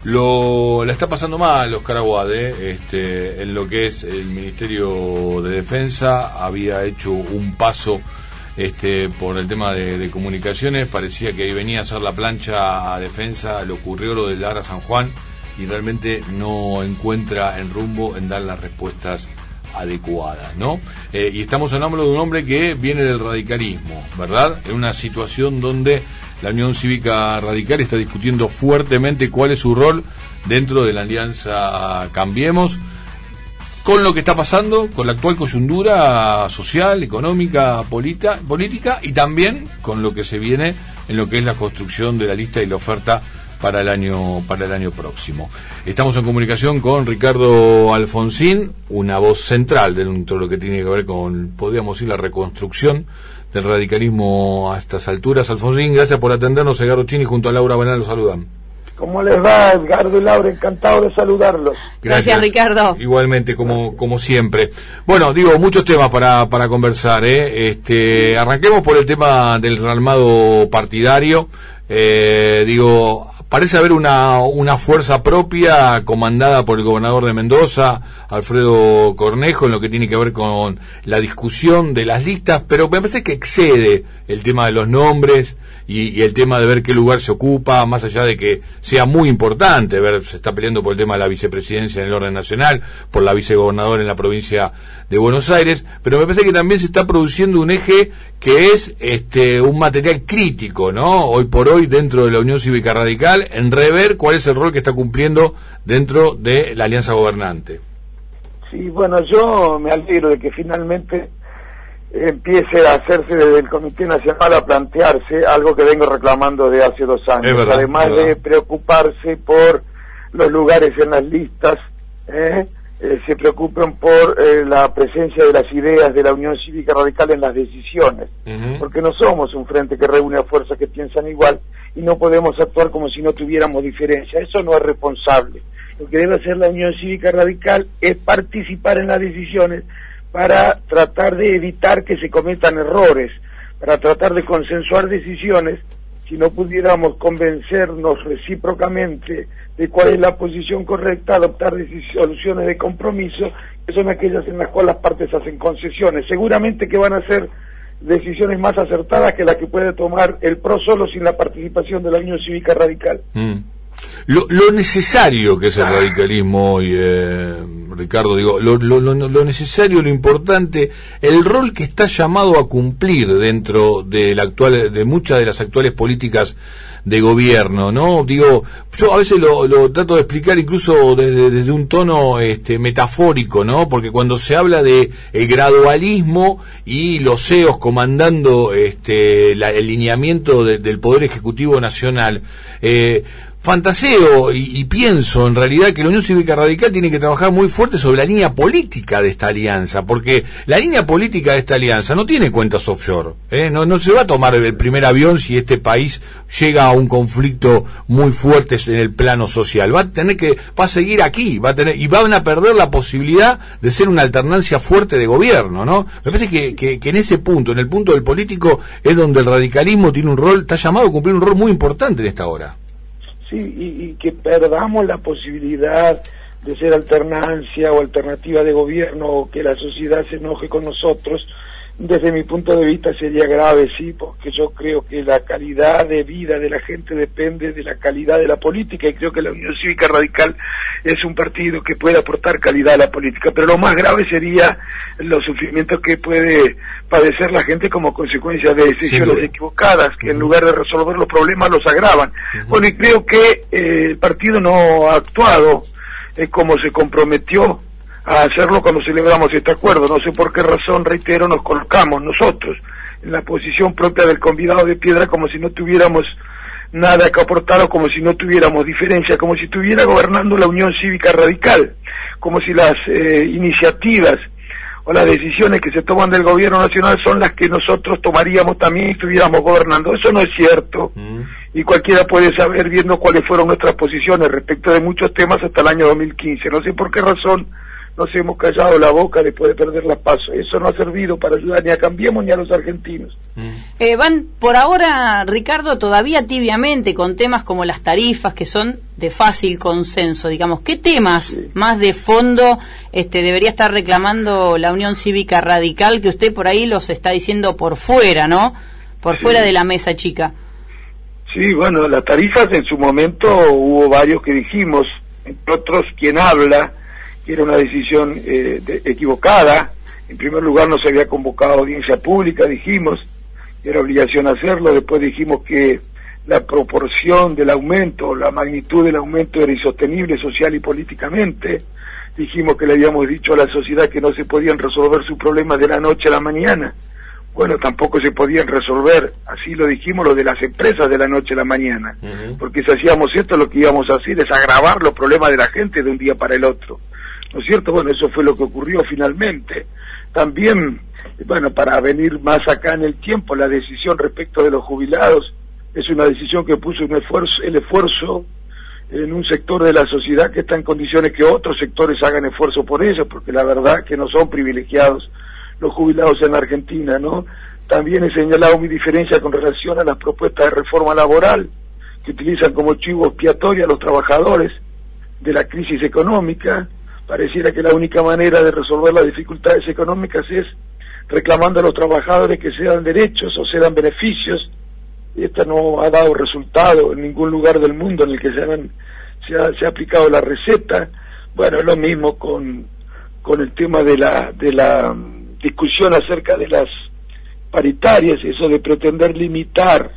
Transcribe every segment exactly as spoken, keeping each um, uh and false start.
Lo, la está pasando mal Oscar Aguade, este, en lo que es el Ministerio de Defensa. Había hecho un paso este, por el tema de, de comunicaciones, parecía que ahí venía a hacer la plancha a Defensa, le ocurrió lo del Lara San Juan y realmente no encuentra en rumbo en dar las respuestas adecuadas, ¿no? Eh, y estamos hablando de un hombre que viene del radicalismo, ¿verdad? En una situación donde la Unión Cívica Radical está discutiendo fuertemente cuál es su rol dentro de la alianza Cambiemos, con lo que está pasando, con la actual coyuntura social, económica, polita, política, y también con lo que se viene en lo que es la construcción de la lista y la oferta para el año para el año próximo. Estamos en comunicación con Ricardo Alfonsín, una voz central dentro de lo que tiene que ver con, podríamos decir, la reconstrucción del radicalismo a estas alturas. Alfonsín, gracias por atendernos. Edgardo Chini junto a Laura Banal los saludan. ¿Cómo les va, Edgardo y Laura? Encantado de saludarlos. Gracias, Gracias Ricardo. Igualmente, como como siempre. Bueno, digo, muchos temas para para conversar, ¿eh? Este, arranquemos por el tema del rearmado partidario. Eh, digo, parece haber una una fuerza propia comandada por el gobernador de Mendoza, Alfredo Cornejo, en lo que tiene que ver con la discusión de las listas, pero me parece que excede el tema de los nombres y, y el tema de ver qué lugar se ocupa, más allá de que sea muy importante ver, se está peleando por el tema de la vicepresidencia en el orden nacional, por la vicegobernadora en la provincia de Buenos Aires, pero me parece que también se está produciendo un eje que es este un material crítico, ¿no? Hoy por hoy dentro de la Unión Cívica Radical, en rever cuál es el rol que está cumpliendo dentro de la alianza gobernante. Sí, bueno, yo me alegro de que finalmente empiece a hacerse desde el Comité Nacional a plantearse algo que vengo reclamando de hace dos años, verdad, además de preocuparse por los lugares en las listas, ¿eh? Eh, se preocupen por eh, la presencia de las ideas de la Unión Cívica Radical en las decisiones, uh-huh. porque no somos un frente que reúne a fuerzas que piensan igual y no podemos actuar como si no tuviéramos diferencia. Eso no es responsable. Lo que debe hacer la Unión Cívica Radical es participar en las decisiones para tratar de evitar que se cometan errores, para tratar de consensuar decisiones. Si no pudiéramos convencernos recíprocamente de cuál es la posición correcta, adoptar soluciones de compromiso, que son aquellas en las cuales las partes hacen concesiones. Seguramente que van a ser decisiones más acertadas que las que puede tomar el P R O solo sin la participación de la Unión Cívica Radical. Mm. Lo, lo necesario que es el radicalismo hoy, eh, Ricardo, digo, lo, lo, lo, lo necesario, lo importante, el rol que está llamado a cumplir dentro de la actual, de muchas de las actuales políticas de gobierno, ¿no? Digo, yo a veces lo, lo trato de explicar incluso desde, desde un tono este, metafórico, ¿no? Porque cuando se habla de el gradualismo y los C E Os comandando este, la, el lineamiento de, del Poder Ejecutivo Nacional, eh, fantaseo y, y pienso en realidad que la Unión Cívica Radical tiene que trabajar muy fuerte sobre la línea política de esta alianza, porque la línea política de esta alianza no tiene cuentas offshore, ¿eh? no, no se va a tomar el primer avión si este país llega a un conflicto muy fuerte en el plano social, va a tener que, va a seguir aquí, va a tener, y van a perder la posibilidad de ser una alternancia fuerte de gobierno, ¿no? Me parece que, que, que en ese punto, en el punto del político, es donde el radicalismo tiene un rol, está llamado a cumplir un rol muy importante en esta hora. Sí, y, y que perdamos la posibilidad de ser alternancia o alternativa de gobierno, o que la sociedad se enoje con nosotros, desde mi punto de vista sería grave, sí, porque yo creo que la calidad de vida de la gente depende de la calidad de la política, y creo que la Unión Cívica Radical es un partido que puede aportar calidad a la política, pero lo más grave sería los sufrimientos que puede padecer la gente como consecuencia de decisiones equivocadas, que en lugar de resolver los problemas los agravan. Uh-huh. Bueno, y creo que eh, el partido no ha actuado eh, como se comprometió a hacerlo cuando celebramos este acuerdo. No sé por qué razón, reitero, nos colocamos nosotros en la posición propia del convidado de piedra, como si no tuviéramos nada que aportar, o como si no tuviéramos diferencia, como si estuviera gobernando la Unión Cívica Radical, como si las eh, iniciativas o las decisiones que se toman del gobierno nacional son las que nosotros tomaríamos también y estuviéramos gobernando. Eso no es cierto, mm. y cualquiera puede saber viendo cuáles fueron nuestras posiciones respecto de muchos temas hasta el año dos mil quince. No sé por qué razón nos hemos callado la boca después de perder las PASO. Eso no ha servido para ayudar ni a Cambiemos ni a los argentinos. Eh, van por ahora, Ricardo, todavía tibiamente con temas como las tarifas, que son de fácil consenso, digamos. ¿Qué temas sí. más de fondo este, debería estar reclamando la Unión Cívica Radical, que usted por ahí los está diciendo por fuera, ¿no? Por sí. fuera de la mesa chica. Sí, bueno, las tarifas en su momento hubo varios que dijimos, entre otros quien habla, que era una decisión eh, de, equivocada. En primer lugar no se había convocado audiencia pública, dijimos, era obligación hacerlo. Después dijimos que la proporción del aumento, la magnitud del aumento era insostenible social y políticamente. Dijimos que le habíamos dicho a la sociedad que no se podían resolver sus problemas de la noche a la mañana. Bueno, tampoco se podían resolver, así lo dijimos, lo de las empresas de la noche a la mañana. Uh-huh. Porque si hacíamos esto, lo que íbamos a hacer es agravar los problemas de la gente de un día para el otro. ¿No es cierto? Bueno, eso fue lo que ocurrió finalmente. También, bueno, para venir más acá en el tiempo, la decisión respecto de los jubilados es una decisión que puso un esfuerzo, el esfuerzo en un sector de la sociedad que está en condiciones que otros sectores hagan esfuerzo por ello, porque la verdad que no son privilegiados los jubilados en la Argentina, ¿no? También he señalado mi diferencia con relación a las propuestas de reforma laboral, que utilizan como chivo expiatorio a los trabajadores de la crisis económica. Pareciera que la única manera de resolver las dificultades económicas es reclamando a los trabajadores que se dan derechos o se dan beneficios. Esta no ha dado resultado en ningún lugar del mundo en el que se, han, se, ha, se ha aplicado la receta. Bueno, es lo mismo con, con el tema de la, de la discusión acerca de las paritarias, eso de pretender limitar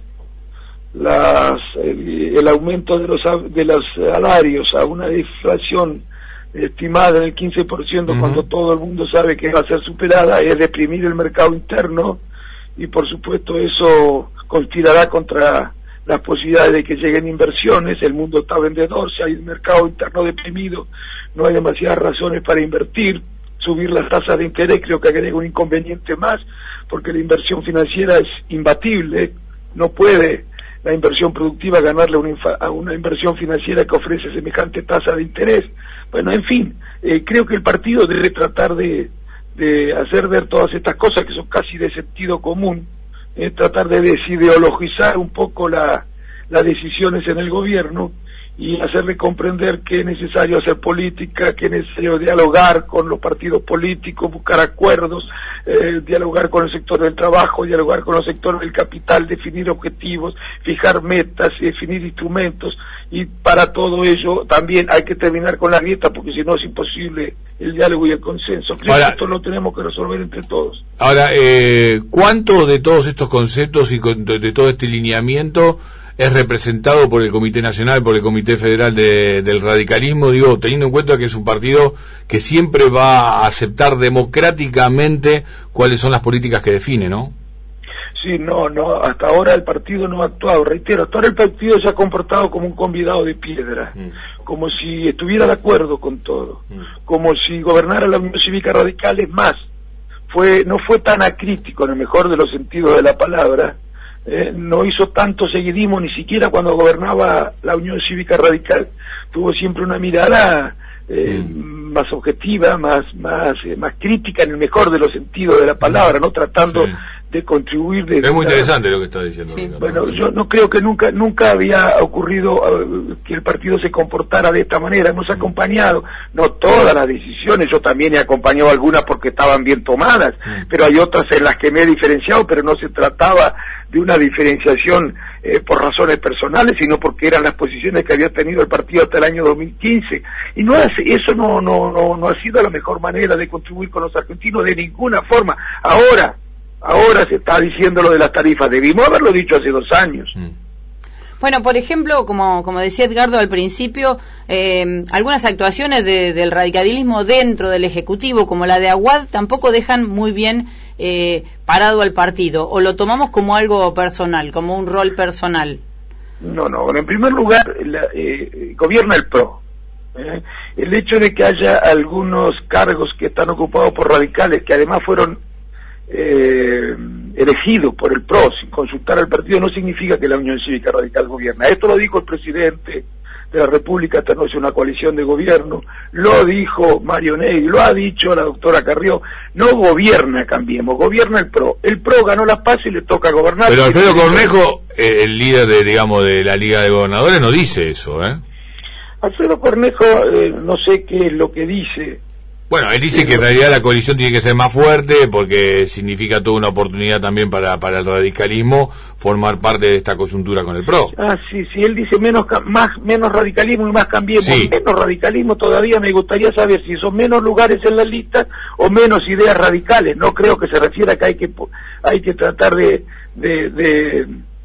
las, el, el aumento de los, de los salarios a una inflación estimada en el quince por ciento, uh-huh. cuando todo el mundo sabe que va a ser superada, es deprimir el mercado interno, y por supuesto eso conspirará contra las posibilidades de que lleguen inversiones. El mundo está vendedor, si hay un mercado interno deprimido, no hay demasiadas razones para invertir. Subir las tasas de interés creo que agrega un inconveniente más, porque la inversión financiera es imbatible, no puede la inversión productiva ganarle a una, infa- a una inversión financiera que ofrece semejante tasa de interés. Bueno, en fin, eh, creo que el partido debe tratar de, de hacer ver todas estas cosas que son casi de sentido común, eh, tratar de desideologizar un poco la, las decisiones en el gobierno y hacerle comprender que es necesario hacer política, que es necesario dialogar con los partidos políticos, buscar acuerdos, eh, dialogar con el sector del trabajo, dialogar con los sectores del capital, definir objetivos, fijar metas, definir instrumentos, y para todo ello también hay que terminar con la grieta, porque si no es imposible el diálogo y el consenso. Creo ahora, que esto lo tenemos que resolver entre todos. Ahora, eh, ¿cuánto de todos estos conceptos y de, de todo este lineamiento es representado por el Comité Nacional, por el Comité Federal de, del Radicalismo? Digo, teniendo en cuenta que es un partido que siempre va a aceptar democráticamente cuáles son las políticas que define, ¿no? Sí, no, no, hasta ahora el partido no ha actuado, reitero, hasta ahora el partido se ha comportado como un convidado de piedra, mm. como si estuviera de acuerdo con todo, mm. como si gobernara la Unión Cívica Radical. Es más, fue, no fue tan acrítico en el mejor de los sentidos de la palabra. Eh, no hizo tanto seguidismo, ni siquiera cuando gobernaba la Unión Cívica Radical. Tuvo siempre una mirada eh, mm. más objetiva, más más eh, más crítica en el mejor de los sentidos de la palabra, no tratando sí. de contribuir. De, es muy interesante lo que está diciendo. Sí. Bueno, yo no creo que nunca nunca había ocurrido uh, que el partido se comportara de esta manera. Hemos acompañado, no todas las decisiones, yo también he acompañado algunas porque estaban bien tomadas, mm. pero hay otras en las que me he diferenciado, pero no se trataba de una diferenciación eh, por razones personales, sino porque eran las posiciones que había tenido el partido hasta el año dos mil quince, y no hace, eso no, no, no, no ha sido la mejor manera de contribuir con los argentinos de ninguna forma. Ahora, ahora se está diciendo lo de las tarifas, debimos haberlo dicho hace dos años. Mm. Bueno, por ejemplo, como como decía Edgardo al principio, eh, algunas actuaciones de, del radicalismo dentro del Ejecutivo, como la de Aguad, tampoco dejan muy bien eh, parado al partido, o lo tomamos como algo personal, como un rol personal. No, no, bueno, en primer lugar, la, eh, gobierna el P R O. ¿eh? El hecho de que haya algunos cargos que están ocupados por radicales, que además fueron Eh, elegido por el P R O sin consultar al partido, no significa que la Unión Cívica Radical gobierna. Esto lo dijo el presidente de la República, esta no es una coalición de gobierno, lo dijo Mario Negri, lo ha dicho la doctora Carrió, no gobierna Cambiemos, gobierna el PRO, el PRO ganó las PASO y le toca gobernar. Pero Alfredo Cornejo, eh, el líder de, digamos, de la Liga de Gobernadores, no dice eso, ¿eh? Alfredo Cornejo, eh, no sé qué es lo que dice. Bueno, él dice que en realidad la coalición tiene que ser más fuerte porque significa toda una oportunidad también para para el radicalismo formar parte de esta coyuntura con el PRO. Ah, sí, sí, él dice menos más menos radicalismo y más Cambiemos. Sí. Menos radicalismo todavía me gustaría saber si son menos lugares en la lista o menos ideas radicales. No creo que se refiera a que hay que hay que tratar de de, de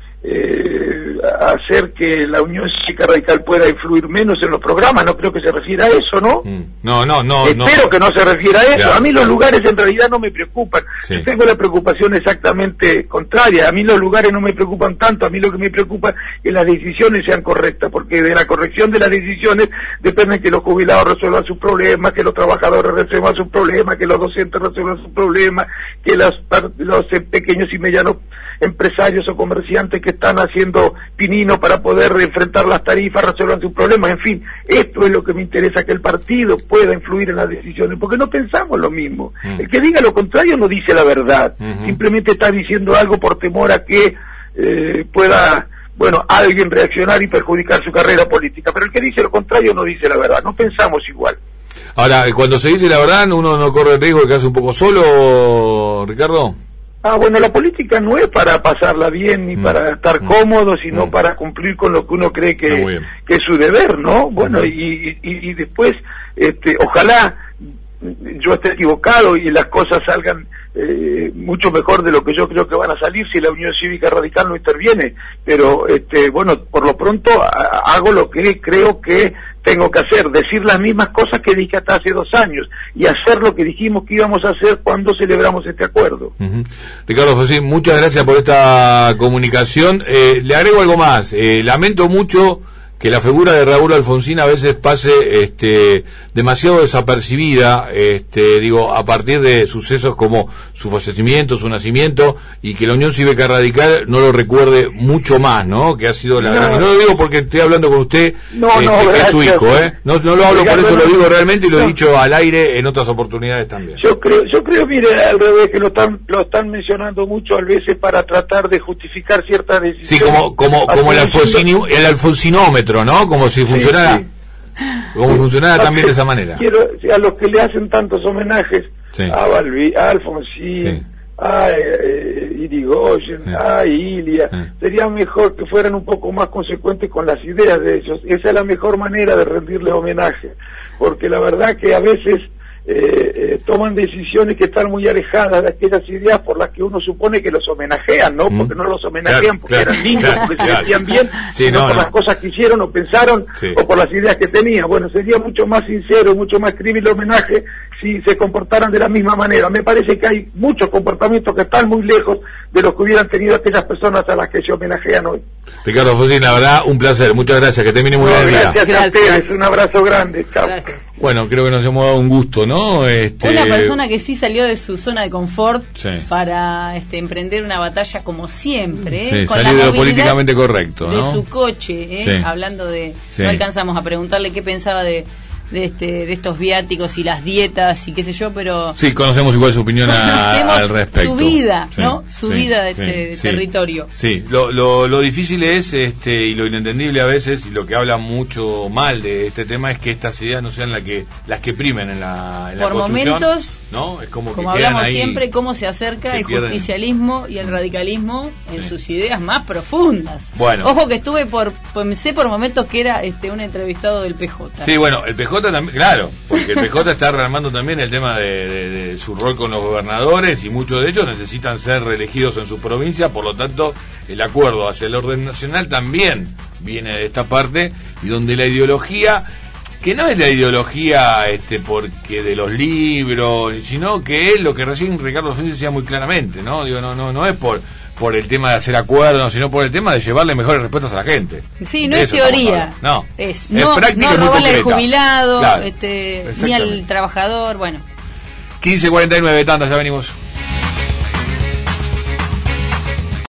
Eh, hacer que la Unión Cívica Radical pueda influir menos en los programas, no creo que se refiera a eso, ¿no? No, no, no. Espero no. que no se refiera a eso. Claro. A mí los lugares en realidad no me preocupan. Sí. Yo tengo la preocupación exactamente contraria. A mí los lugares no me preocupan tanto. A mí lo que me preocupa es que las decisiones sean correctas, porque de la corrección de las decisiones depende que los jubilados resuelvan sus problemas, que los trabajadores resuelvan sus problemas, que los docentes resuelvan sus problemas, que los, los pequeños y medianos empresarios o comerciantes que están haciendo pinino para poder enfrentar las tarifas resuelvan sus problemas. En fin, esto es lo que me interesa, que el partido pueda influir en las decisiones, porque no pensamos lo mismo. Mm. El que diga lo contrario no dice la verdad, mm-hmm. simplemente está diciendo algo por temor a que eh, pueda, bueno, alguien reaccionar y perjudicar su carrera política, pero el que dice lo contrario no dice la verdad, no pensamos igual. Ahora, cuando se dice la verdad, uno no corre el riesgo de quedarse un poco solo, Ricardo. Ah, bueno, la política no es para pasarla bien ni mm. para estar mm. cómodo, sino mm. para cumplir con lo que uno cree que, no, que es su deber, ¿no? Bueno, mm. y, y, y después, este, ojalá yo esté equivocado y las cosas salgan eh, mucho mejor de lo que yo creo que van a salir si la Unión Cívica Radical no interviene, pero este, bueno, por lo pronto a, hago lo que creo que tengo que hacer, decir las mismas cosas que dije hasta hace dos años y hacer lo que dijimos que íbamos a hacer cuando celebramos este acuerdo. Uh-huh. Ricardo Fosín, muchas gracias por esta comunicación. Eh, le agrego algo más. Eh, lamento mucho que la figura de Raúl Alfonsín a veces pase este, demasiado desapercibida, este, digo, a partir de sucesos como su fallecimiento, su nacimiento, y que la Unión Cívica Radical no lo recuerde mucho más, ¿no? Que ha sido la no. gran... Y no lo digo porque estoy hablando con usted, no, este, no, que es su hijo, ¿eh? No, no lo hablo por eso, lo digo realmente y lo he dicho al aire en otras oportunidades también. Yo creo, yo creo, mire, al revés, que lo están, lo están mencionando mucho a veces para tratar de justificar ciertas decisiones. Sí, como, como, como el, alfonsini, el alfonsinómetro, ¿no? Como si funcionara, sí, sí. como funcionara también de esa manera. Quiero, a los que le hacen tantos homenajes, sí. a Balbi, a Alfonsín, sí. a eh, Irigoyen, sí. a Ilia, sí. sería mejor que fueran un poco más consecuentes con las ideas de ellos. Esa es la mejor manera de rendirles homenaje, porque la verdad que a veces Eh, eh, toman decisiones que están muy alejadas de aquellas ideas por las que uno supone que los homenajean, ¿no? Mm. Porque no los homenajean claro, porque claro, eran lindos, claro, porque claro. se sentían bien, sí, sino no, por no. las cosas que hicieron o pensaron, sí. o por las ideas que tenían. Bueno, sería mucho más sincero, mucho más creíble el homenaje si se comportaran de la misma manera. Me parece que hay muchos comportamientos que están muy lejos de los que hubieran tenido aquellas personas a las que se homenajean hoy. Ricardo Fosín, la verdad, un placer, muchas gracias, que termine muy bien el día. Gracias a ustedes, un abrazo grande, chao. Gracias. Bueno, creo que nos hemos dado un gusto, ¿no? Este... Una persona que sí salió de su zona de confort sí. para este, emprender una batalla como siempre, sí, ¿eh? Con salir la de lo políticamente correcto, ¿no? De su coche, ¿eh? Sí. Hablando de... Sí. No alcanzamos a preguntarle qué pensaba de... De, este, de estos viáticos y las dietas y qué sé yo, pero... Sí, conocemos igual su opinión a, al respecto. Su vida, sí, ¿no? Su sí, vida de sí, este de sí, territorio. Sí, lo, lo, lo difícil es, este y lo inentendible a veces, y lo que habla mucho mal de este tema, es que estas ideas no sean la que, las que primen en la, en Por la construcción. momentos, ¿no? Es como, como que quedan hablamos ahí, siempre, cómo se acerca el pierden. justicialismo y el radicalismo en sí. sus ideas más profundas. Bueno. Ojo que estuve por... Pensé por momentos que era este un entrevistado del P J. Sí, bueno, el P J también, claro, porque el P J está rearmando también el tema de, de, de su rol con los gobernadores, y muchos de ellos necesitan ser reelegidos en su provincia, por lo tanto el acuerdo hacia el orden nacional también viene de esta parte, y donde la ideología, que no es la ideología este porque de los libros, sino que es lo que recién Ricardo Fosín decía muy claramente, ¿no? Digo, no, no, no es por por el tema de hacer acuerdos, sino por el tema de llevarle mejores respuestas a la gente. Sí, no es teoría. No, es, no, es práctica, no robarle al jubilado, claro, este, ni al trabajador, bueno. quince cuarenta y nueve, tanda, ya venimos.